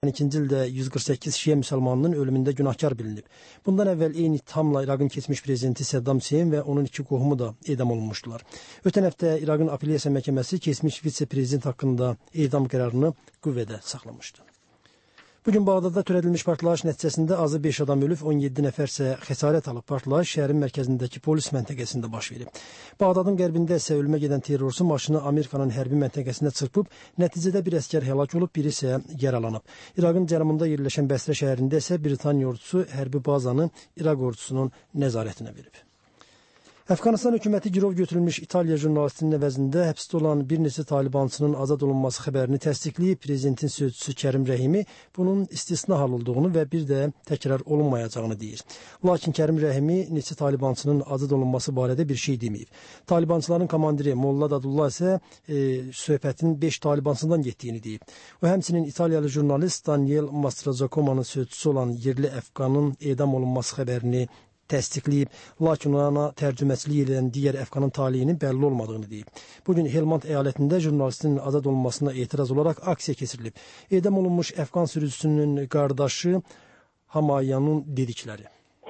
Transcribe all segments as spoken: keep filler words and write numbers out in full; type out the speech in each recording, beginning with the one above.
on ikinci ildə yüz qırx səkkiz şiə müsəlmanının ölümündə günahkar bilinib. Bundan əvvəl eyni ittihamla İraqın keçmiş prezidenti Saddam Hüseyn və onun iki qohumu da edam olunmuşdular. Ötən həftə İraqın apellyasiya məhkəməsi keçmiş vitse-prezident haqqında edam qərarını qüvvədə saxlamışdı. Bugün Bağdadda törədilmiş partlayış nəticəsində azı beş adam ölüb, on yeddi nəfər isə xəsarət alıb. Partlayış şəhərin mərkəzindəki polis məntəqəsində baş verib. Bağdadın qərbində isə ölümə gedən terrorçu maşını Amerikanın hərbi məntəqəsində çırpıb, nəticədə bir əskər həlak olub, biri isə yaralanıb. İraqın cənubunda yerləşən Bəsrə şəhərində isə Britaniya ordusu hərbi bazanı İraq ordusunun nəzarətinə verib. Əfqanıstan hökuməti girov götürülmüş İtaliya jurnalistinin əvəzində həbsdə olan bir neçə talibançının azad olunması xəbərini təsdiqləyib. Prezidentin sözçüsü Kərim Rəhimi bunun istisna hal olduğunu və bir də təkrar olunmayacağını deyir. Lakin Kərim Rəhimi neçə talibançının azad olunması barədə bir şey deməyib. Talibançıların komandiri Molla Dadullah isə e, söhbətin beş talibançından getdiyini deyib. O həmçinin İtaliyalı jurnalist Daniel Mastrozacomanın sözçüsü olan yerli Əfqanın edam olunması xəbərini təsdiqləyib, lakin ona tərcüməçilik edən digər Əfqanın taleyinin bəlli olmadığını deyib. Bugün Helmand əyalətində jurnalistin azad olunmasına etiraz olaraq aksiya keçirilib. Edam olunmuş Əfqan sürücüsünün qardaşı Hamayanın dedikləri.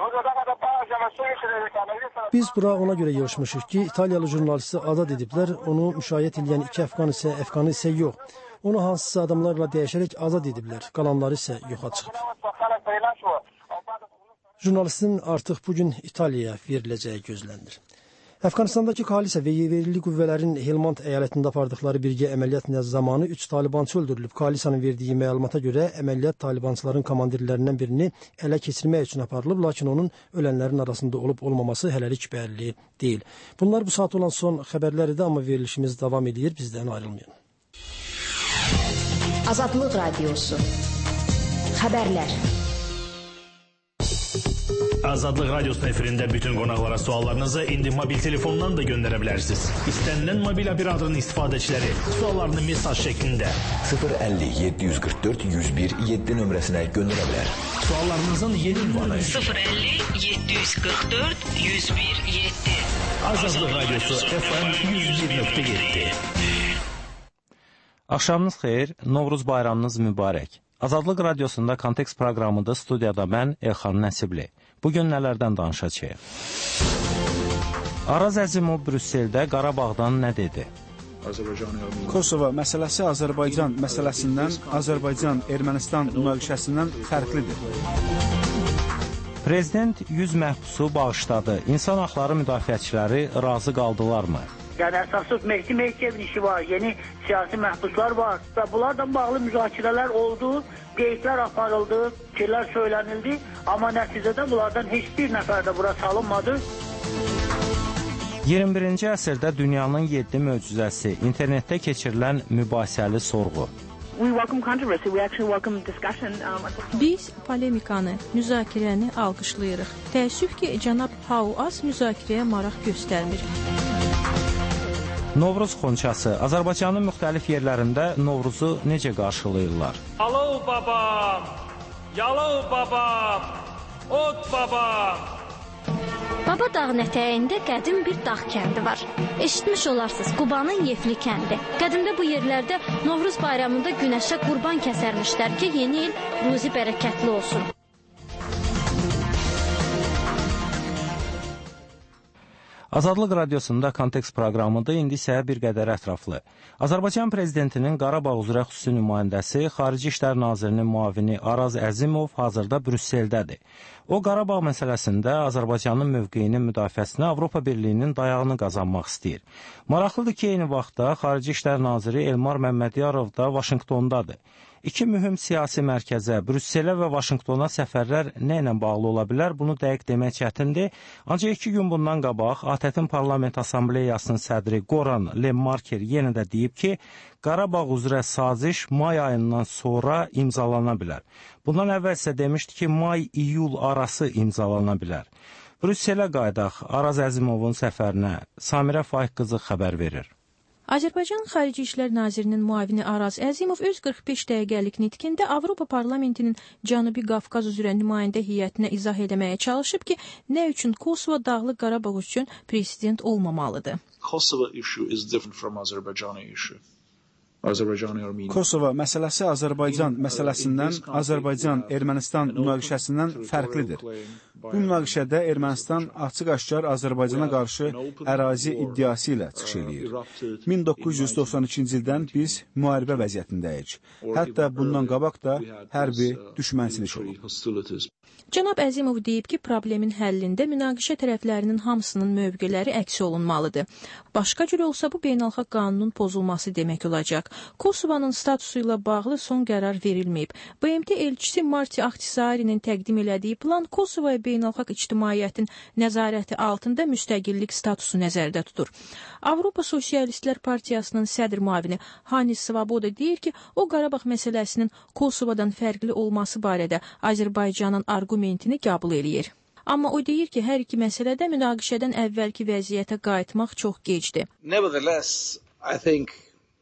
Biz bura ona görə yığışmışıq ki, İtaliyalı jurnalisti azad ediblər, onu müşayiət edən iki Əfqan isə Əfqanı isə yox. Onu hansısa adamlarla dəyişərək azad ediblər, qalanları isə yoxa çıxıb. Jurnalistin artıq bugün İtaliyaya veriləcəyi gözlənilir. Əfqanistandakı koalisiya və yerli qüvvələrin Helmand əyalətində apardıqları birgə əməliyyat zamanı üç talibançı öldürülüb. Koalisiyanın verdiyi məlumata görə əməliyyat talibançıların komandirlərindən birini ələ keçirmək üçün aparılıb, lakin onun ölənlərin arasında olub-olmaması hələlik bəlli deyil. Bunlar bu saat olan son xəbərlər idi, amma verilişimiz davam edir, bizdən ayrılmayın. Azadlıq Radiosu Xəbərlər. Azadlıq Radiosu efirində bütün qonaqlara suallarınızı indi mobil telefondan da göndərə bilərsiniz. İstənilən mobil operatorun istifadəçiləri suallarını mesaj şəklində sıfır əlli yeddi yüz qırx dörd yüz bir yeddi nömrəsinə göndərə bilər. Suallarınızın yeni ünvanı sıfır əlli yeddi yüz qırx dörd yüz bir yeddi. Azadlıq Radiosu F M yüz bir nöqtə yeddi. Axşamınız xeyir, Novruz bayramınız mübarək. Azadlıq Radiosunda Kontekst proqramında studiyada mən Elxan Nəsibli. Bugün nələrdən danışacağıq? Araz Əzimov Brüsseldə Qarabağdan nə dedi? Kosovo məsələsi Azərbaycan məsələsindən, Azərbaycan-Ermənistan münaqişəsindən fərqlidir. Prezident yüz məhbusu bağışladı. İnsan haqları müdafiəçiləri razı qaldılarmı? Yəni əsassız Mehdi Mehdiyevin işi var, yeni siyasi məhbuslar var və bunlarla bağlı müzakirələr oldu, qeydlər aparıldı, fikirlər söylənildi, amma nəticədə bunlardan heç bir nəfər də bura salınmadı. iyirmi birinci əsrdə dünyanın yeddi möcüzəsi, internetdə keçirilən mübahisəli sorğu. Biz polemikanı, müzakirəni alqışlayırıq. Təəssüf ki, cənab Hauas müzakirəyə maraq göstərmir. Novruz xonçası. Azərbaycanın müxtəlif yerlərində Novruzu necə qarşılayırlar? Alov babam, yalov babam, ot babam. Baba dağın ətəyində qədim bir dağ kəndi var. Eşitmiş olarsınız, Qubanın Yefli kəndi. Qədimdə bu yerlərdə Novruz bayramında günəşə qurban kəsərmişlər ki, yeni il ruzi bərəkətli olsun. Azadlıq Radiosunda Kontekst proqramıdır, indi isə bir qədər ətraflı. Azərbaycan prezidentinin Qarabağ üzrə xüsusi nümayəndəsi, Xarici İşlər Nazirinin müavini Araz Əzimov hazırda Brüsseldədir. O, Qarabağ məsələsində Azərbaycanın mövqeyinin müdafiəsinə Avropa Birliyinin dayağını qazanmaq istəyir. Maraqlıdır ki, eyni vaxtda Xarici İşlər Naziri Elmar Məmmədiyarov da Vaşinqtondadır. İki mühüm siyasi mərkəzə, Brüsselə və Vaşinqtona səfərlər nə ilə bağlı ola bilər, bunu dəqiq demək çətindir. Ancaq iki gün bundan qabaq A T Ə-in Parlament Assambleyasının sədri Goran Lemmarker yenə də deyib ki, Qarabağ üzrə saziş may ayından sonra imzalana bilər. Bundan əvvəl isə demişdi ki, may-iyul arası imzalana bilər. Brüsselə qaydaq Araz Əzimovun səfərinə Samirə Faiq qızı xəbər verir. Azərbaycan Xarici İşlər Nazirinin müavini Araz Əzimov öz qırx beş dəqiqəlik nitqində Avropa Parlamentinin Cənubi Qafqaz üzrə nümayəndə heyətinə izah etməyə çalışıb ki, nə üçün Kosovo Dağlıq Qarabağ üçün prezident olmamalıdır. Kosovo issue is different from Azerbaijani issue. Kosova məsələsi Azərbaycan məsələsindən, Azərbaycan-Ermənistan münaqişəsindən fərqlidir. Bu münaqişədə Ermənistan açıq-aşkar Azərbaycana qarşı ərazi iddiası ilə çıxış edir. min doqquz yüz doxsan ikinci ildən biz müharibə vəziyyətindəyik. Hətta bundan qabaq da hərbi düşmənçilik olub. Cənab Əzimov deyib ki, problemin həllində münaqişə tərəflərinin hamısının mövqeləri əks olunmalıdır. Başqa cür olsa bu beynəlxalq qanunun pozulması demək olacaq. Kosovanın statusu ilə bağlı son qərar verilməyib. B M T elçisi Marti Ahtisari'nin təqdim elədiyi plan Kosovaya beynəlxalq ictimaiyyətin nəzarəti altında müstəqillik statusu nəzərdə tutur. Avropa Sosialistlər Partiyasının sədr müavini Hanis Svoboda deyir ki, o Qarabağ məsələsinin Kosovadan fərqli olması barədə Azərbaycanın argumentini qəbul eləyir. Amma o deyir ki, hər iki məsələdə münaqişədən əvvəlki vəziyyətə qayıtmaq çox gecdir. Nevertheless, I think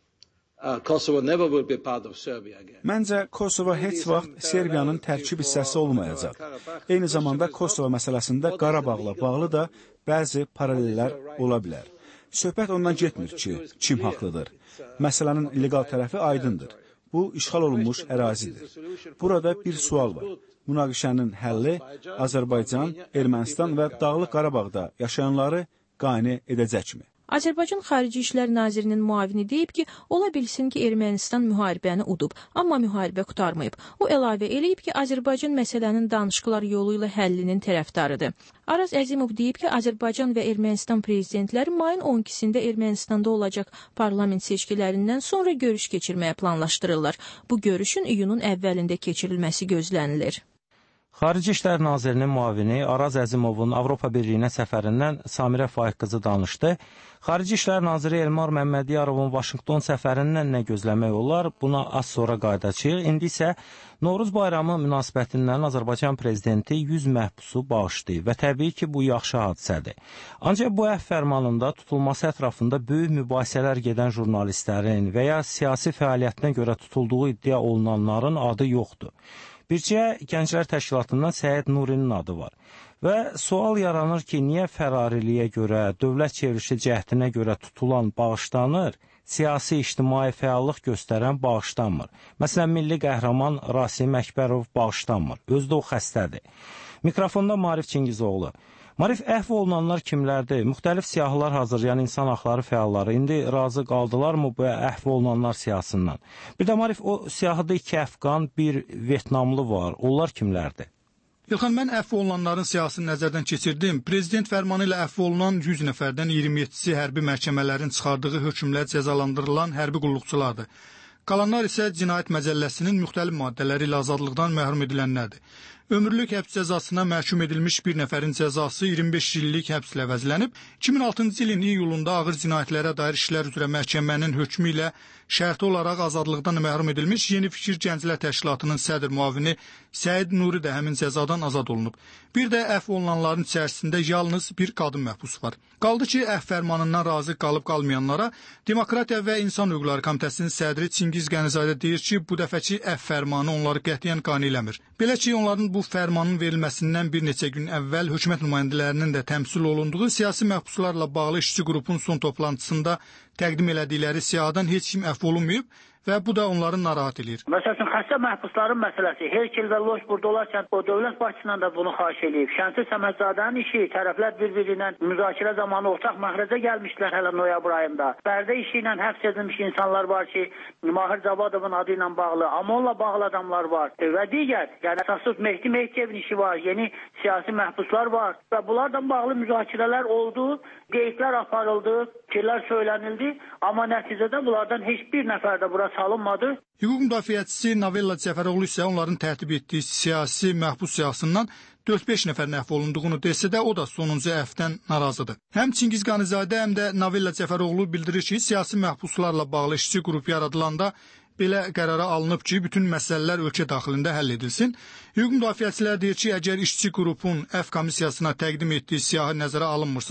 uh, Kosovo never will be part of Serbia again. Məncə Kosova heç vaxt Serbiyanın tərkib hissəsi olmayacaq. Eyni zamanda Kosova məsələsində Qarabağla bağlı da bəzi paralellər ola bilər. Söhbət ondan getmir ki, kim haqlıdır. Məsələnin legal tərəfi aydındır. Bu, işğal olunmuş ərazidir. Burada bir sual var. Münaqişənin həlli Azərbaycan, Ermənistan və Dağlıq Qarabağda yaşayanları qane edəcəkmi? Azərbaycan Xarici İşlər Nazirinin müavini deyib ki, ola bilsin ki, Ermənistan müharibəni udub, amma müharibə qurtarmayıb. O əlavə eləyib ki, Azərbaycan məsələnin danışıqlar yolu ilə həllinin tərəfdarıdır. Araz Əzimov deyib ki, Azərbaycan və Ermənistan prezidentləri mayın on ikisində Ermənistanda olacaq parlament seçkilərindən sonra görüş keçirməyə planlaşdırırlar. Bu görüşün iyunun əvvəlində keçirilməsi gözlənilir. Xarici İşlər Nazirinin müavini Araz Əzimovun Avropa Birliyinə səfərindən Samirə Faiq qızı danışdı. Xarici İşlər Naziri Elmar Məmmədiyarovun Vaşinqton səfərindən nə gözləmək olar? Buna az sonra qayıdacağıq. İndi isə Novruz bayramı münasibətindən Azərbaycan prezidenti yüz məhbusu bağışlayıb və təbii ki, bu yaxşı hadisədir. Ancaq bu əfv fərmanında tutulması ətrafında böyük mübahisələr gedən jurnalistlərin və ya siyasi fəaliyyətinə görə tutulduğu iddia olunanların adı yoxdur. Bircə Gənclər Təşkilatından Səid Nurinin adı var. Və sual yaranır ki, niyə fərariliyə görə, dövlət çevrilişi cəhdinə görə tutulan bağışlanır, siyasi ictimai fəallıq göstərən bağışlanmır. Məsələn, milli qəhrəman Rasim Əkbərov bağışlanmır. Özdə o xəstədir. Mikrofonda Marif Çingizoğlu. Marif, əhv olunanlar kimlərdir? Müxtəlif siyahılar hazırlayan insan haqları fəalları indi razı qaldılarmı bu əhv olunanlar siyasından? Bir də Marif, o siyahıda iki Əfqan, bir Vyetnamlı var. Onlar kimlərdir? İlxan, mən əhv olunanların siyasını nəzərdən keçirdim. Prezident fərmanı ilə əhv olunan yüz nəfərdən iyirmi yeddisi hərbi məhkəmələrin çıxardığı hökmlə cəzalandırılan hərbi qulluqçulardır. Qalanlar isə cinayət məcəlləsinin müxtəlif maddələri ilə azadlıqdan məhrum edilənlərdir. Ömürlük həbs cəzasına məhkum edilmiş bir nəfərin cəzası iyirmi beş illik həbslə əvəzlənib. iki min altıncı ilin iyulunda ağır cinayətlərə dair işlər üzrə məhkəmənin hökmü ilə şərti olaraq azadlıqdan məhrum edilmiş Yeni Fikir Gənclər Təşkilatının sədr müavini Səid Nuri də həmin cəzadan azad olunub. Bir də əhv olunanların içərisində yalnız bir qadın məhbus var. Qaldı ki, əhv fərmanından razı qalıb qalmayanlara Demokratiya və İnsan Hüquqları Komitəsinin sədri Çingiz Qənizadə deyir ki, bu dəfəki əhv fərmanı onları qətiyyən qane eləmir. Belə ki, onların bu fərmanın verilməsindən bir neçə gün əvvəl hökumət nümayəndələrinin də təmsil olunduğu siyasi məhbuslarla bağlı işçi qrupun son toplantısında təqdim elədikləri siyahıdan heç kim əhv olunmayıb və bu da onları narahat edir. Məsələn, xəstə məhbusların məsələsi, Herkel və Loş burada olarkən o dövlət başçısından da bunu xahiş edib. Şəmsi Səmədzadənin işi, tərəflər bir-birindən müzakirə zamanı ortaq məhrəcə gəlmişlər hələ noyabr ayında. Bərdə işi ilə həbs edilmiş insanlar var ki, Mahir Zavadovun adı ilə bağlı, amma onunla bağlı adamlar var. Və digər, yəni əsasız Mehdi Mehdiyevin işi var, yeni siyasi məhbuslar var və bunlardan bağlı müzakirələr oldu, qeydlər aparıldı, fikirlər söylənildi, amma nəticədə bunlardan heç bir nəfər də bura salınmadı. Hüquq müdafiəçisi Navella Cəfəroğlu isə onların tərtib etdiyi siyasi məhbus siyahısından dörd beş nəfər əhv olunduğunu desə də o da sonuncu əhvdən narazıdır. Həm Çingiz Qənizadə, həm də Navella Cəfəroğlu bildirir ki, siyasi məhbuslarla bağlı işçi qrup yaradılanda belə qərara alınıb ki, bütün məsələlər ölkə daxilində həll edilsin. Hüquq müdafiəçilər deyir ki, əgər işçi qrupun əhv komissiyasına təqdim etdiyi siyahı nəzərə alınmırsa,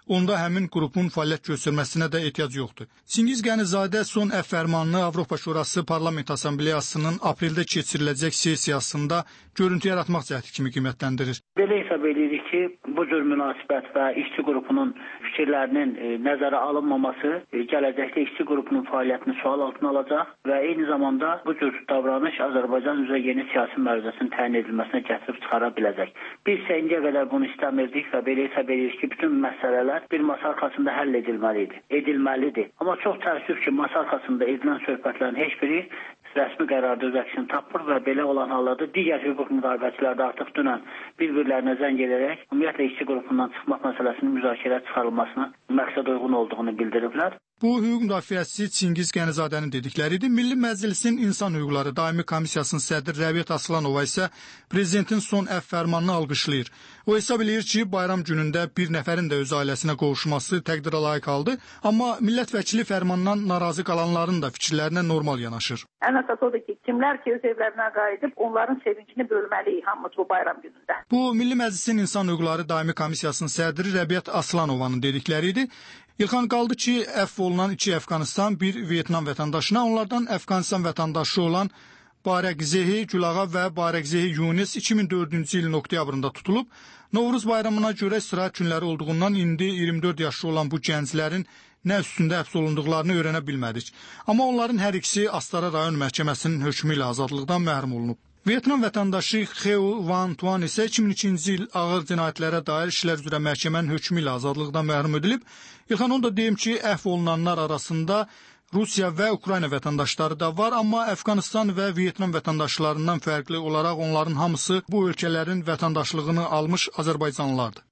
onda həmin qrupun fəaliyyət göstərməsinə də ehtiyac yoxdur. Çingiz Qənizadə son əfv fərmanını Avropa Şurası Parlament Assambleyasının apreldə keçiriləcək sessiyasında görüntü yaratmaq cəhdi kimi qiymətləndirir. Belə hesab edirik ki, bu cür münasibət və işçi qrupunun fikirlərinin e, nəzərə alınmaması e, gələcəkdə işçi qrupunun fəaliyyətini sual altına alacaq və eyni zamanda bu cür davranış Azərbaycan üzrə yeni siyasi məruzəsinin təyin edilməsinə gətirib çıxara biləcək. Biz isə indiyə qədər bunu istəmirdik və belə hesab edirik ki, bütün məsələlər bir masa arxasında həll edilməlidir, edilməlidir. Amma çox təəssüf ki, masa arxasında edilən söhbətlərin heç biri rəsmi qərarda öz əksini tapır və belə olan hallarda digər hüquq müdafiəçiləri də artıq dünən bir-birlərinə zəng edərək ümumiyyətlə işçi qrupundan çıxmaq məsələsinin müzakirəyə çıxarılmasına məqsəd uyğun olduğunu bildiriblər. Bu hüquq müdafiəçisi Çingiz Qənizadənin dedikləridir. Milli Məclisin İnsan Hüquqları Daimi Komissiyasının sədri Rəbiət Aslanova isə prezidentin son əfv fərmanını alqışlayır. O hesab eləyir ki, bayram günündə bir nəfərin də öz ailəsinə qovuşması təqdirə layiq haldır, amma millət vəkili fərmandan narazı qalanların da fikirlərinə normal yanaşır. Ən əsas odur ki, kimlər ki öz evlərinə qayıdıb, onların sevincini bölməliyik hamımız bu bayram günündə. Bu Milli Məclisin İnsan Hüquqları Daimi Komissiyasının sədri Rəbiət Aslanovanın dedikləridir. İlxan, qaldı ki, əfv olunan iki Əfqanistan, bir Vyetnam vətəndaşına, onlardan Əfqanistan vətəndaşı olan Barəqzehi Gülağa və Barəqzehi Yunis iki min dördüncü ilin oktyabrında tutulub. Novruz bayramına görə istirahət günləri olduğundan indi iyirmi dörd yaşlı olan bu gənclərin nə üstündə həbs olunduqlarını öyrənə bilmədik. Amma onların hər ikisi Astara rayon məhkəməsinin hökmü ilə azadlıqdan məhrum olunub. Vyetnam vətəndaşı Xeu Van Tuan isə iki min ikinci il ağır cinayətlərə dair işlər üzrə məhkəmənin hökmü ilə azadlıqdan məhrum edilib. İlxan, onu da deyim ki, əfv olunanlar arasında Rusiya və Ukrayna vətəndaşları da var, amma Əfqanistan və Vyetnam vətəndaşlarından fərqli olaraq onların hamısı bu ölkələrin vətəndaşlığını almış Azərbaycanlılardır.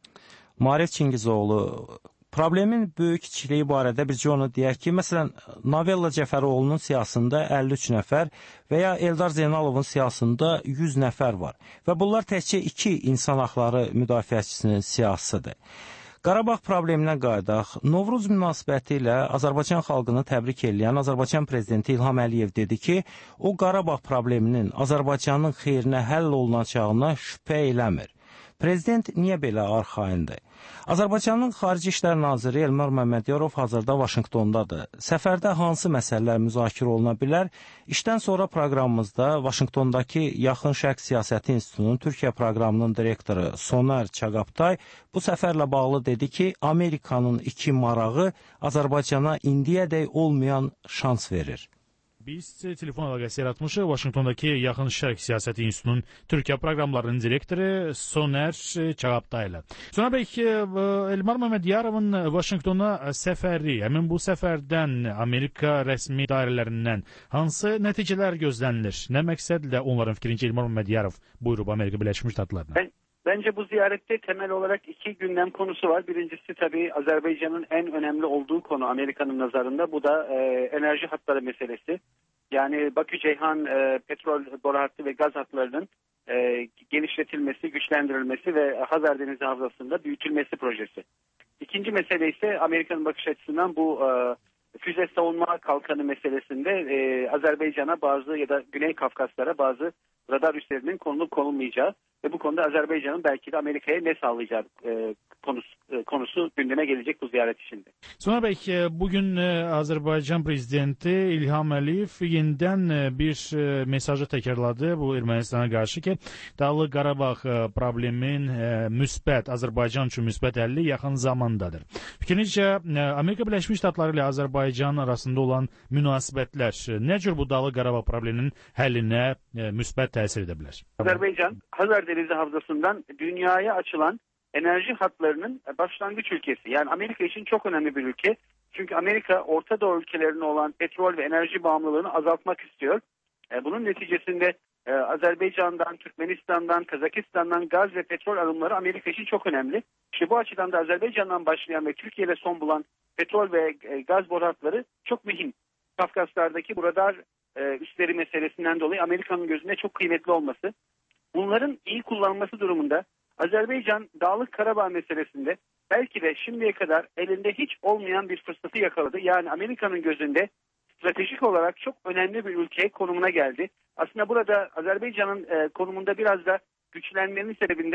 Marif Çingizoğlu, problemin böyük kiçiliyi barədə bircə onu deyək ki, məsələn, Novella Cəfəroğlu'nun siyasında əlli üç nəfər və ya Eldar Zeynalovun siyasında yüz nəfər var və bunlar təkcə iki insan haqları müdafiəçisinin siyasıdır. Qarabağ probleminə qayıdaq. Novruz münasibəti ilə Azərbaycan xalqını təbrik edən Azərbaycan prezidenti İlham Əliyev dedi ki, o Qarabağ probleminin Azərbaycanın xeyrinə həll olunacağına şübhə eləmir. Prezident niyə belə arxayındır? Azərbaycanın Xarici İşlər Naziri Elmar Məmmədiyarov hazırda Vaşinqtondadır. Səfərdə hansı məsələlər müzakirə oluna bilər? İşdən sonra proqramımızda Vaşinqtondakı Yaxın Şərq Siyasəti İnstitutunun Türkiyə proqramının direktoru Soner Çağaptay bu səfərlə bağlı dedi ki, Amerikanın iki marağı Azərbaycana indiyədək olmayan şans verir. Biz telefon əlaqəsi yaratmışıq. Vaşinqtondakı Yaxın Şərq Siyasəti İnstitutunun Türkiyə proqramlarının direktoru Soner Çağaptay ilə. Soner bəy, Elmar Məmmədiyarovun Vaşinqtona səfəri, həmin bu səfərdən Amerika rəsmi dairələrindən hansı nəticələr gözlənilir? Nə məqsədlə onların fikrincə Elmar Məmmədiyarov buyurub Amerika Birləşmiş Ştatlarına? Ben... Bence bu ziyarette temel olarak iki gündem konusu var. Birincisi tabii Azerbaycan'ın en önemli olduğu konu Amerika'nın nazarında. Bu da e, enerji hatları meselesi. Yani Bakü-Ceyhan e, petrol boru hattı ve gaz hatlarının e, genişletilmesi, güçlendirilmesi ve Hazar Denizi Havzası'nda büyütülmesi projesi. İkinci mesele ise Amerika'nın bakış açısından bu e, füze savunma kalkanı meselesinde e, Azerbaycan'a bazı ya da Güney Kafkaslara bazı radar üslerinin konulup konulmayacağı ve bu konuda Azerbaycan'ın belki de Amerika'ya ne sağlayacağı e, konusu, e, konusu gündeme gelecek bu ziyaret içinde. Sonra belki bugün e, Azerbaycan Prezidenti İlham Əliyev yeniden e, bir e, mesajı tekrarladı bu Ermənistana karşı ki Dağlıq Qarabağ e, problemin e, müsbət, Azərbaycan üçün müsbət həlli yaxın zamandadır. Fikrinizcə e, Amerika Birləşmiş Ştatları ilə Azərbaycan arasında olan münasibətlər e, nə cür bu Dağlıq Qarabağ probleminin həllinə e, müsbət təsir edə bilər? Azerbaycan, Hazar Denizi Havzası'ndan dünyaya açılan enerji hatlarının başlangıç ülkesi. Yani Amerika için çok önemli bir ülke. Çünkü Amerika Orta Doğu ülkelerine olan petrol ve enerji bağımlılığını azaltmak istiyor. Bunun neticesinde Azerbaycan'dan, Türkmenistan'dan, Kazakistan'dan gaz ve petrol alımları Amerika için çok önemli. İşte bu açıdan da Azerbaycan'dan başlayan ve Türkiye ile son bulan petrol ve gaz boru hatları çok mühim. Kafkaslardaki bu radar üsleri meselesinden dolayı Amerika'nın gözünde çok kıymetli olması. Bunların iyi kullanılması durumunda Azerbaycan Dağlık Karabağ meselesinde belki de şimdiye kadar elinde hiç olmayan bir fırsatı yakaladı. Yani Amerika'nın gözünde stratejik olarak çok önemli bir ülke konumuna geldi. Aslında burada Azerbaycan'ın e, konumunda biraz da güçlenmenin sebebinde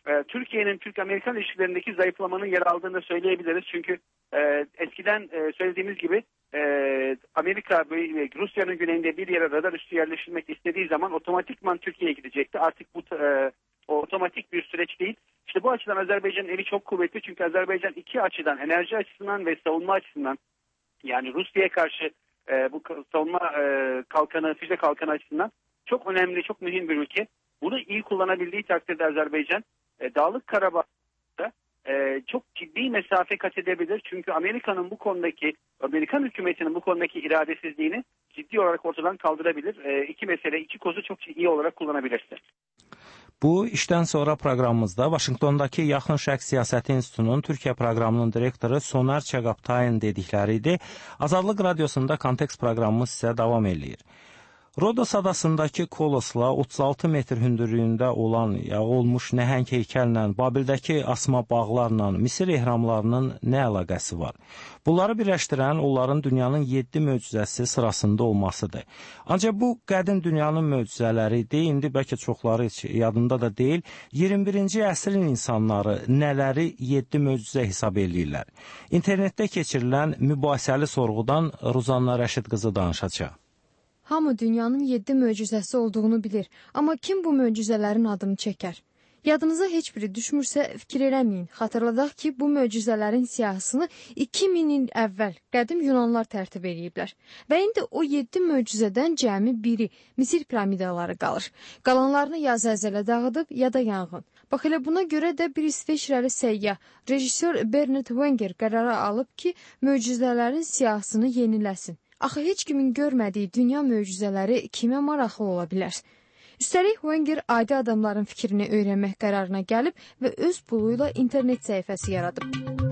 e, Türkiye'nin Türk-Amerikan ilişkilerindeki zayıflamanın yer aldığını söyleyebiliriz. Çünkü e, eskiden e, söylediğimiz gibi e, Amerika Rusya'nın güneyinde bir yere radar üssü yerleştirmek istediği zaman otomatikman Türkiye'ye gidecekti. Artık bu e, otomatik bir süreç değil. İşte bu açıdan Azerbaycan'ın eli çok kuvvetli. Çünkü Azerbaycan iki açıdan, enerji açısından ve savunma açısından, yani Rusya'ya karşı e, bu savunma e, kalkanı, füze kalkanı açısından çok önemli, çok mühim bir ülke. Bunu iyi kullanabildiği takdirde Azerbaycan e, Dağlık Karabağ'da e, çok ciddi mesafe kat edebilir. Çünkü Amerika'nın bu konudaki, Amerikan hükümetinin bu konudaki iradesizliğini ciddi olarak ortadan kaldırabilir. E, iki mesele, iki kozu çok iyi olarak kullanabilirse. Bu işdən sonra proqramımızda Vaşinqtondakı Yaxın Şərq Siyasəti İnstitutunun Türkiyə proqramının direktoru Sonar Çağaptayin dedikləri idi. Azadlıq Radiosunda Kontekst proqramımız sizə davam edir. Rodos adasındakı Kolosla otuz altı metr hündürlüyündə olan ya olmuş nəhəng heykəllə, Babildəki asma bağlarla Misir ehramlarının nə əlaqəsi var? Bunları birləşdirən onların dünyanın yeddi möcüzəsi sırasında olmasıdır. Ancaq bu qədim dünyanın möcüzələri deyil, indi bəlkə çoxları yadında da deyil, iyirmi birinci əsrin insanları nələri yeddi möcüzə hesab edirlər. İnternetdə keçirilən mübahisəli sorğudan Ruzanna Rəşid qızı danışacaq. Hamı dünyanın yeddi möcüzəsi olduğunu bilir, amma kim bu möcüzələrin adını çəkər? Yadınıza heç biri düşmürsə fikir eləməyin. Xatırladaq ki, bu möcüzələrin siyahısını iki min il əvvəl qədim Yunanlar tərtib ediblər. Və indi o yeddi möcüzədən cəmi biri Misir piramidaları qalır. Qalanlarını ya zəlzələ dağıdıb, ya da yanğın. Bax elə buna görə də bir İsveçrəli səyyah, rejissor Bernard Wenger qərara alıb ki, möcüzələrin siyahısını yeniləsin. Axı heç kimin görmədiyi dünya möcüzələri kimə maraqlı ola bilər? Üstəlik Wenger adi adamların fikrini öyrənmək qərarına gəlib və öz puluyla internet səhifəsi yaradıb.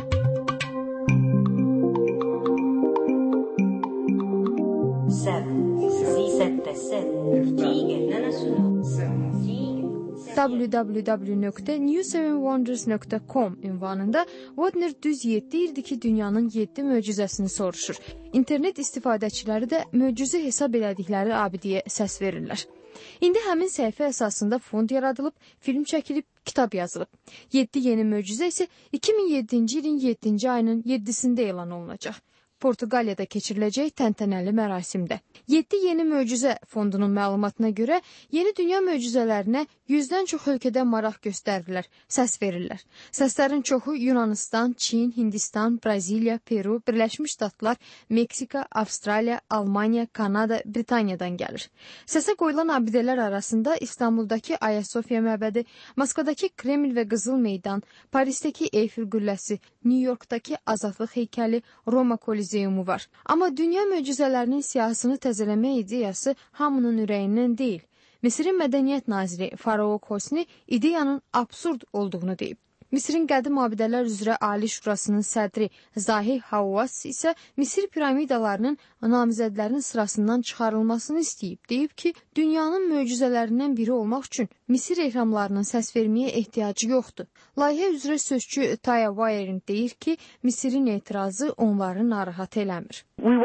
w w w nöqtə new seven wonders nöqtə com ünvanında Wenger düz yeddi ildir ki, dünyanın yeddi möcüzəsini soruşur. İnternet istifadəçiləri də möcüzə hesab elədikləri abidəyə səs verirlər. İndi həmin səhifə əsasında fond yaradılıb, film çəkilib, kitab yazılıb. yeddi yeni möcüzə isə iki min yeddinci ilin yeddinci ayının yeddisində elan olunacaq. Portuqaliyada keçiriləcək təntənəli mərasimdə. yeddi yeni möcüzə fondunun məlumatına görə yeni dünya möcüzələrinə yüzdən çox ölkədə maraq göstərirlər, səs verirlər. Səslərin çoxu Yunanistan, Çin, Hindistan, Braziliya, Peru, Birləşmiş Ştatlar, Meksika, Avstraliya, Almaniya, Kanada, Britaniyadan gəlir. Səsə qoyulan abidələr arasında İstanbuldakı Ayasofya məbədi, Moskvadakı Kreml və Qızıl Meydan, Parisdəki Eyfel qülləsi, New Yorkdakı Azadlıq heykəli, Roma Kolizeyumu var. Amma dünya möcüzələrinin siyahısını təzələmə ideyası hamının ürəyindən deyil. Misirin mədəniyyət naziri Faraok Hosni ideyanın absurd olduğunu deyib. Misirin qədim abidələr üzrə Ali Şurasının sədri Zahi Havvas isə Misir piramidalarının namizədlərinin sırasından çıxarılmasını istəyib. Deyib ki, dünyanın möcüzələrindən biri olmaq üçün Misir ehramlarının səs verməyə ehtiyacı yoxdur. Layihə üzrə sözçü Taya Waring deyir ki, Misirin etirazı onları narahat eləmir.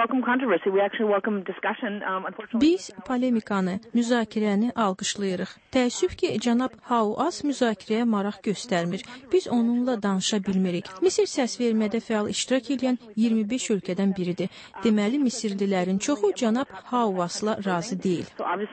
Biz polemikanı, müzakirəni alqışlayırıq. Təəssüf ki, cənab Havvas müzakirəyə maraq göstərmir. Biz onunla danışa bilmirik. Misir səs vermədə fəal iştirak edən iyirmi beş ölkədən biridir. Deməli, Misirlilərin çoxu cənab Havvasla razı deyil.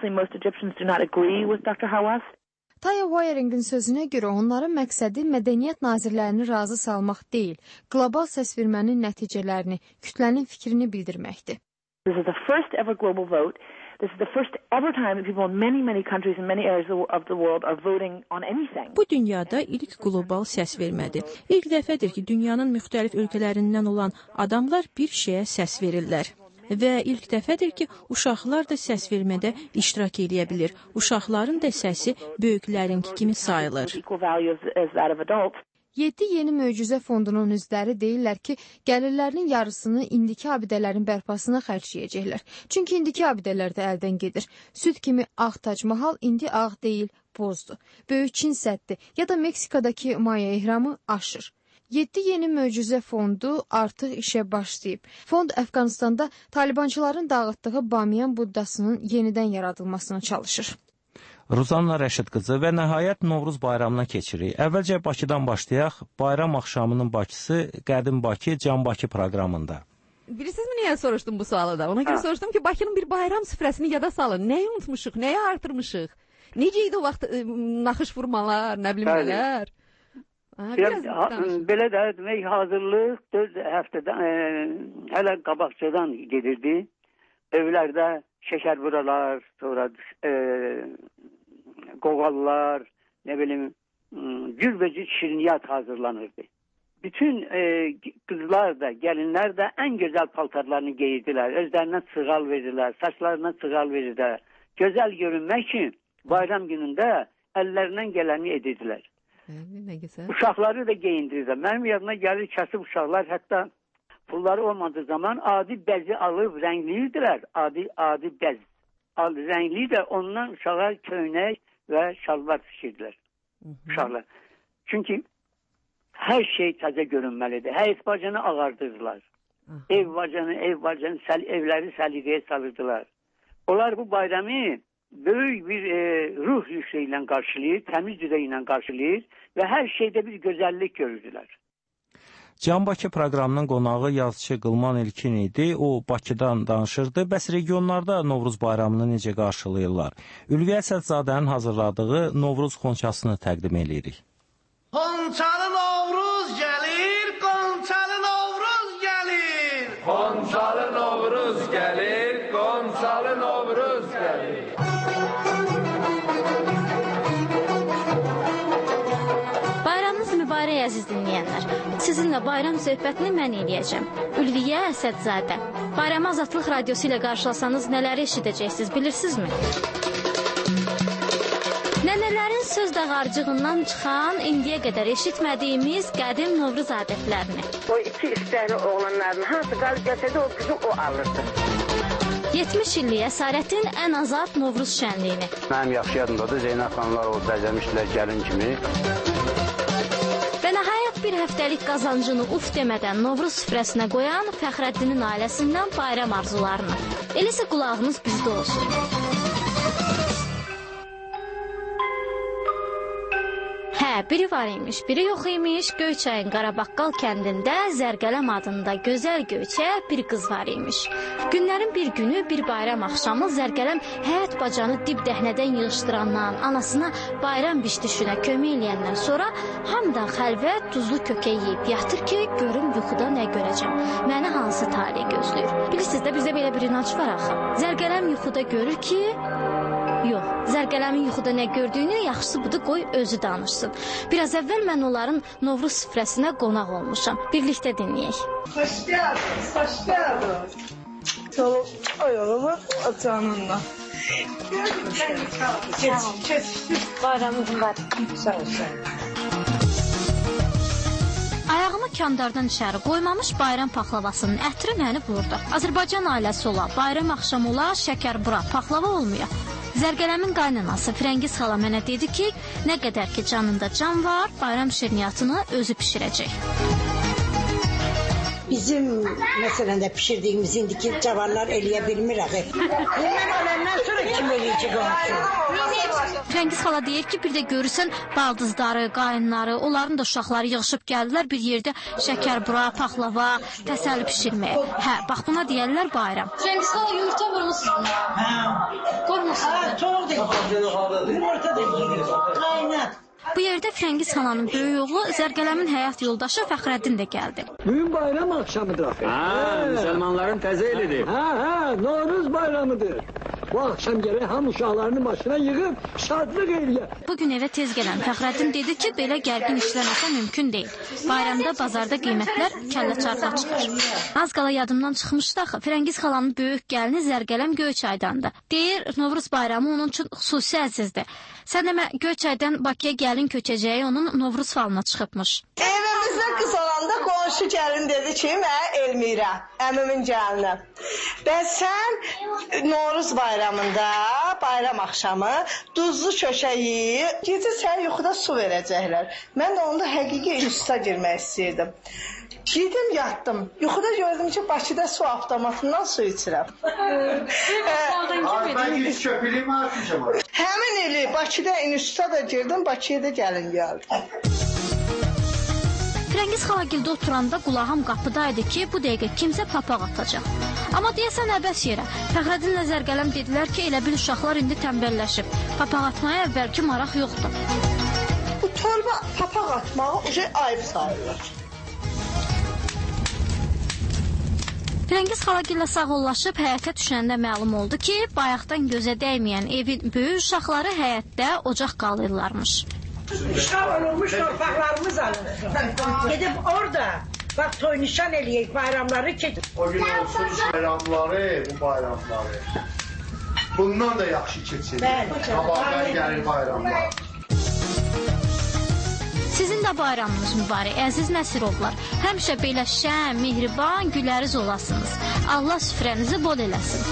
Taya Waring'in sözünə görə onların məqsədi mədəniyyət nazirlərini razı salmaq deyil, qlobal səs vermənin nəticələrini, kütlənin fikrini bildirməkdir. This is the first ever global vote. This is the first ever time that people in many, many countries in many areas of the world are voting on anything. Bu dünyada ilk qlobal səs vermədir. İlk dəfədir ki, dünyanın müxtəlif ölkələrindən olan adamlar bir şeyə səs verirlər. Və ilk dəfədir ki, uşaqlar da səs vermədə iştirak edə bilir. Uşaqların da səsi böyüklərinki kimi sayılır. yeddi yeni möcüzə fondunun üzvləri deyirlər ki, gəlirlərinin yarısını indiki abidələrin bərpasına xərcləyəcəklər. Çünki indiki abidələr də əldən gedir. Süd kimi Ağ Tac Mahal indi ağ deyil, bozdur. Böyük Çin səddi ya da Meksikadakı Maya ehramı aşır. yeddi yeni möcüzə fondu artıq işə başlayıb. Fond Əfqanistanda talibançıların dağıtdığı Bamiyan buddasının yenidən yaradılmasına çalışır. Ruzanna Rəşid qızı və nəhayət Novruz bayramına keçirik. Əvvəlcə Bakıdan başlayaq. Bayram axşamının Bakısı Qədim Bakı, Can Bakı proqramında. Bilirsinizmi niyə soruşdum bu sualı da? Ona görə ha. soruşdum ki, Bakının bir bayram süfrəsini yada salın. Nəyi unutmuşuq, nəyi artırmışıq? Necə idi o vaxt ə, naxış vurmalar, nə bilim nələr? Ha, biraz ha, belə də demək hazırlıq dörd həftədən e, hələ qabaqcadan gedirdi. Evlərdə şəkər buralar, sonra e, qoğallar, nə bilim cürbəcür şirniyyat hazırlanırdı. Bütün e, qızlar da, gəlinlər də ən gözəl paltarlarını geyirdilər. Özlərinə sığal verirlər, saçlarına sığal verirlər. Gözəl görünmək üçün bayram günündə əllərindən gələni edirdilər. Ne güzel. Uşaqları da geyindirirlər. Mənim yanıma gəlir kasıb uşaqlar, hətta pulları olmadığı zaman adi bəzi alıb rəngliyirdilər. Adi adi bəz. Al, rəngli də ondan uşağa köynək və şalvar pişirdilər. Uşaqlar. Çünki hər şey təzə görünməlidir. Həyət bacanı ağardırdılar. Ev bacanı, ev bacanı, səl, evləri səliqəyə salırdılar. Onlar bu bayramı böyük bir e, ruh yükü ilə qarşılayır, təmiz ürək ilə qarşılayır və hər şeydə bir gözəllik görürdülər. Can Bakı proqramının qonağı yazıçı Qılman İlkin idi. O, Bakıdan danışırdı. Bəs regionlarda Novruz bayramını necə qarşılayırlar? Ülviyə Sədzadənin hazırladığı Novruz xonçasını təqdim edirik. Xonçalı Novruz gəlir, qonçalı Novruz gəlir. Xonçalı Novruz gəlir, qonçalı Novruz gəlir. Bayramınız mübarək əziz dinləyənlər. Sizinlə bayram söhbətini mən eləyəcəm. Ülviyə Əsədzadə. Bayram Azadlıq Radiosu ilə qarşılasanız nələri eşidəcəksiniz, bilirsinizmi? Nənələrin söz dağarcığından çıxan, indiyə qədər eşitmədiyimiz qədim Novruz adətlərini. O iki istəkli oğlanların hansı qalıb gətirdi, o qızı o alırdı. yetmiş illik əsarətin ən azad Novruz şənliyini. Mənim yaxşı yadımdadır, Zeynəb xanımlar o bəzəmişdilər gəlin kimi. Və nəhayət bir həftəlik qazancını uf demədən Novruz süfrəsinə qoyan Fəxrəddinin ailəsindən bayram arzularını. Eləsə qulağınız bizdə olsun. Hə, biri var imiş, biri yox imiş. Göyçayın Qarabaqqal kəndində Zərgələm adında gözəl göyçə bir qız var imiş. Günlərin bir günü, bir bayram axşamı Zərgələm həyət bacanı dib dəhnədən yığışdırandan, anasına bayram bişdişinə kömək eləyəndən sonra hamıdan xəlvət duzlu kökə yeyib yatır ki, görüm yuxuda nə görəcəm, məni hansı talih gözləyir. Bilirsiniz də, bizdə belə bir inanc var axı. Zərgələm yuxuda görür ki, yox, Zərgələmin yuxuda nə gördüyünü yaxşısı budur qoy özü danışsın. Biraz əvvəl mən onların Novruz süfrəsinə qonaq olmuşam. Birlikdə dinləyək. Hoş geldiniz, hoş geldiniz. Sol ayağımı atağınla. Geç, geç. Bayramın var. Sağ ol, sağ ol. Ayağımı kandardan içəri qoymamış bayram paxlavasının ətri məni vurdu. Azərbaycan ailəsi ola, bayram axşamı ola, şəkər bura, paxlava olmuyor. Zərgələmin qaynanası Firəngiz xala mənə dedi ki, nə qədər ki canında can var, bayram şirniyyatını özü pişirəcək. Bizim məsələn də pişirdiyimiz indiki cavanlar eləyə bilmir axı. Bunlar öləndən sonra kim eləyəcək onu? Firəngiz xala deyir ki, bir də görürsən baldızları, qayınları, onların da uşaqları yığışıb gəldilər bir yerdə şəkər bura, paxlava, təsəlli pişirməyə. Hə, bax buna deyərlər bayram. Firəngiz xala yumurta vurmuşsunuz buna. Hə. Qormuşsunuz. Hə, çox deyil. Yumurta da yedir. Qaynat. Bu yerdə Firəngiz xananın böyük oğlu Zərgələmin həyat yoldaşı Fəxrəddin də gəldi. Bugün bayram axşamıdır. Ha, müsəlmanların təzə elidir. Hə, hə, Novruz bayramıdır. Bu axşam gərək ham uşaqlarını başına yığıb şadlıq eləyə. Bugün evə tez gələn Fəxrəddin dedi ki, belə gərgin işləməsə mümkün deyil. Bayramda bazarda qiymətlər kəllə çarxa çıxır. Az qala yadımdan çıxmışdı axı, Firəngiz xalanın böyük gəlini Zərgələm Göyçaydandı. Deyir, Novruz bayramı onun üçün xüsusi əzizdir. Sən demə, Göyçaydan Bakıya gəlin köçəcəyi onun Novruz falına çıxıbmış. Evimizdə qız olanda qonşu gəlin dedi ki, mən Elmira, əmimin gəlini. Bəs sən Novruz bayramında, bayram axşamı duzlu köşə yeyib, gecə sən yuxuda su verəcəklər. Mən də onda həqiqi üsta girmək istəyirdim. Yedim, yatdım. Yuxuda gördüm ki, Bakıda su avtomatından su içirəm. Həmin ili Bakıda instituta da girdim, Bakıya da gəlin gəldim. Firəngiz xalagildə oturanda qulağım qapıdaydı ki, bu dəqiqə kimsə papaq atacaq. Amma deyəsən əbəs yerə. Fəxrəddinlə Zərgələm dedilər ki, elə bil uşaqlar indi tənbəlləşib. Papaq atmaya əvvəlki maraq yoxdur. Bu torba papaq atmağı uca ayıb sayılır. Firəngiz xalagillə sağollaşıb həyətə düşəndə məlum oldu ki, bayaqdan gözə dəyməyən evin böyük uşaqları həyətdə ocaq qalırlarmış. İşğal olunmuş torpaqlarımız alınır. Gedib orada, bax toy nişan eləyək bayramları ki. O gün olsun bayramları, bu bayramları. Bundan da yaxşı keçir. Qabaqdan gəlir bayramlar. Sizin də bayramınız mübarək, əziz Nəsirovlar. Həmişə belə şən, mehriban, güləriz olasınız. Allah süfrənizi bol eləsin.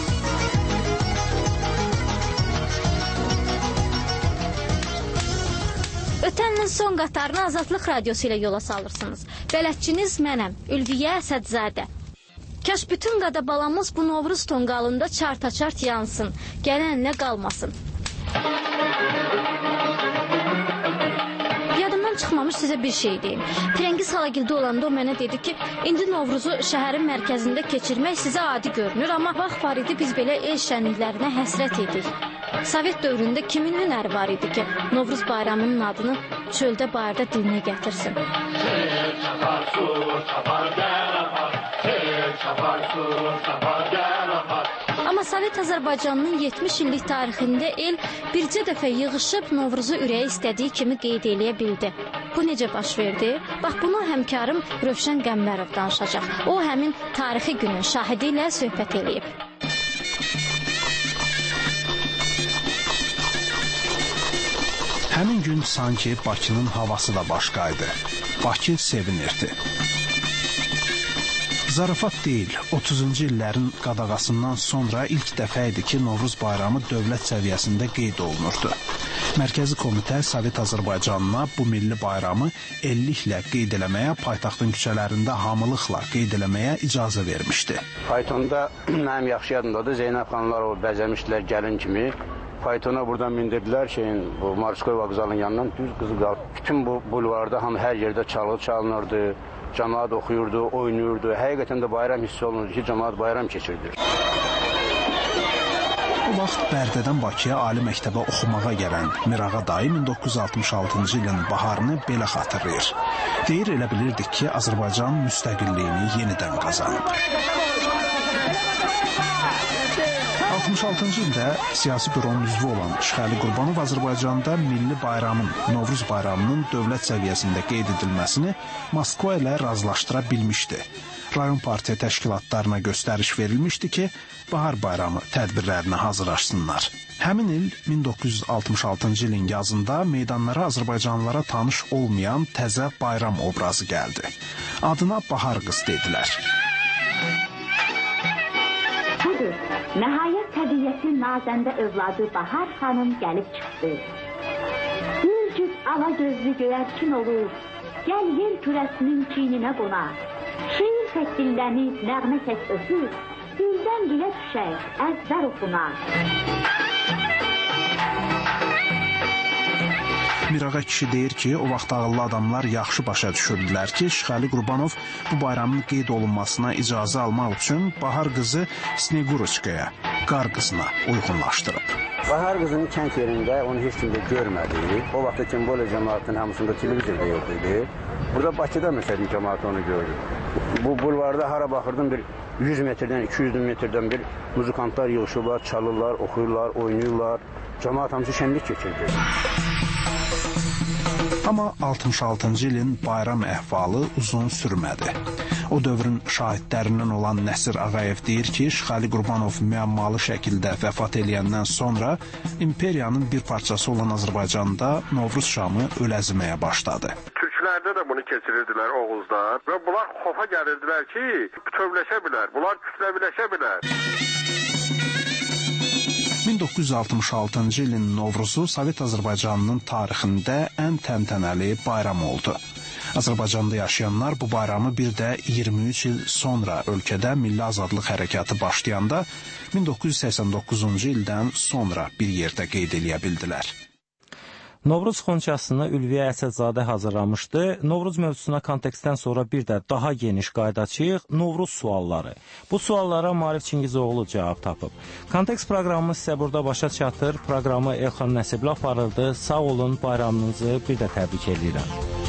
Ötən ilin son qatarını Azadlıq Radiosu ilə yola salırsınız. Bələdçiniz mənəm, Ülviyə Əsədzadə. Kaş bütün qadabalamız bu Novruz tonqalında çarta-çart yansın, gələnlə qalmasın. Yadımdan çıxmamış sizə bir şey deyim. Firəngiz xalagildə olanda o mənə dedi ki, indi Novruzu şəhərin mərkəzində keçirmək sizə adi görünür, amma vaxt var idi biz belə el şənliklərinə həsrət edik. Sovet dövründə kimin hünəri var idi ki, Novruz bayramının adını çöldə bayırda dilinə gətirsin? Amma Sovet Azərbaycanının yetmiş illik tarixində el bircə dəfə yığışıb Novruzu ürəyi istədiyi kimi qeyd eləyə bildi. Bu necə baş verdi? Bax, bunu həmkarım Rövşən Qəmbərov danışacaq. O, həmin tarixi günün şahidi ilə söhbət eləyib. Həmin gün sanki Bakının havası da başqaydı. Bakı sevinirdi. Zarafat deyil, otuzuncu illərin qadağasından sonra ilk dəfə idi ki, Novruz bayramı dövlət səviyyəsində qeyd olunurdu. Mərkəzi Komitə Sovet Azərbaycanına bu milli bayramı elliklə qeyd eləməyə, paytaxtın küçələrində hamılıqla qeyd eləməyə icazə vermişdi. Faytonda mənim yaxşı yadımdadır, Zeynəb xanımlar o bəzəmişdilər gəlin kimi. Faytona buradan mindirdilər şeyin, bu Marskoy vağzalının yanından düz qızı qalıb. Bütün bu bulvarda hamı hər yerdə çalğı çalınırdı, cəmaat oxuyurdu, oynayırdı. Həqiqətən də bayram hissi olunurdu ki, cəmaat bayram keçirdi. O vaxt Bərdədən Bakıya ali məktəbə oxumağa gələn Mirağa dayı min doqquz yüz altmış altıncı ilin baharını belə xatırlayır. Deyir, elə bilirdik ki, Azərbaycan müstəqilliyini yenidən qazanıb. altmış altıncı ildə siyasi büronun üzvü olan Şıxəli Qurbanov Azərbaycanda milli bayramın, Novruz bayramının dövlət səviyyəsində qeyd edilməsini Moskva ilə razılaşdıra bilmişdi. Rayon partiya təşkilatlarına göstəriş verilmişdi ki, bahar bayramı tədbirlərinə hazırlaşsınlar. Həmin il min doqquz yüz altmış altıncı ilin yazında meydanlara Azərbaycanlılara tanış olmayan təzə bayram obrazı gəldi. Adına Bahar qız dedilər. Budur, nəhayət təbiyyətin nazəndə övladı Bahar xanım gəlib çıxdı. Bir cüz ala gözlü göyərçin olur, gəl yer kürəsinin çiyninə qonaq. Şiir tək dillənib, nəğmə tək öpür, dildən dilə düşək, əzbər oxunar. Mirağa kişi deyir ki, o vaxt ağıllı adamlar yaxşı başa düşürdülər ki, Şıxəli Qurbanov bu bayramın qeyd olunmasına icazə almaq üçün Bahar qızı Sneguroçkaya, qar qızına uyğunlaşdırıb. Bahar qızının kənd yerində onu heç kim də görmədi. O vaxtda Kimbola cəmaatının hamısında televizor da yox idi. Burada Bakıda məsələn cəmaat onu gördü. Bu bulvarda hara baxırdım bir yüz metrdən, iki yüz metrdən bir muzikantlar yığışırlar, çalırlar, oxuyurlar, oynayırlar. Cəmaat hamısı şənlik keçirdi. Amma altmış altıncı ilin bayram əhvalı uzun sürmədi. O dövrün şahidlərindən olan Nəsir Ağayev deyir ki, Şıxəli Qurbanov müəmmalı şəkildə vəfat eləyəndən sonra imperiyanın bir parçası olan Azərbaycanda Novruz şamı öləziməyə başladı. Türklərdə də bunu keçirirdilər Oğuzda və bunlar xofa gəlirdilər ki, bütövləşə bilər, bunlar kütləviləşə bilər. min doqquz yüz altmış altıncı ilin Novruzu Sovet Azərbaycanının tarixində ən təntənəli bayram oldu. Azərbaycanda yaşayanlar bu bayramı bir də iyirmi üç il sonra ölkədə milli azadlıq hərəkatı başlayanda min doqquz yüz səksən doqquzuncu ildən sonra bir yerdə qeyd eləyə bildilər. Novruz xonçasını Ülviyə Əsədzadə hazırlamışdı. Novruz mövzusuna kontekstdən sonra bir də daha geniş qayıdacağıq. Novruz sualları. Bu suallara Maarif Çingizoğlu cavab tapıb. Kontekst proqramı sizə burada başa çatır. Proqramı Elxan Nəsibli aparırdı. Sağ olun, bayramınızı bir də təbrik edirəm.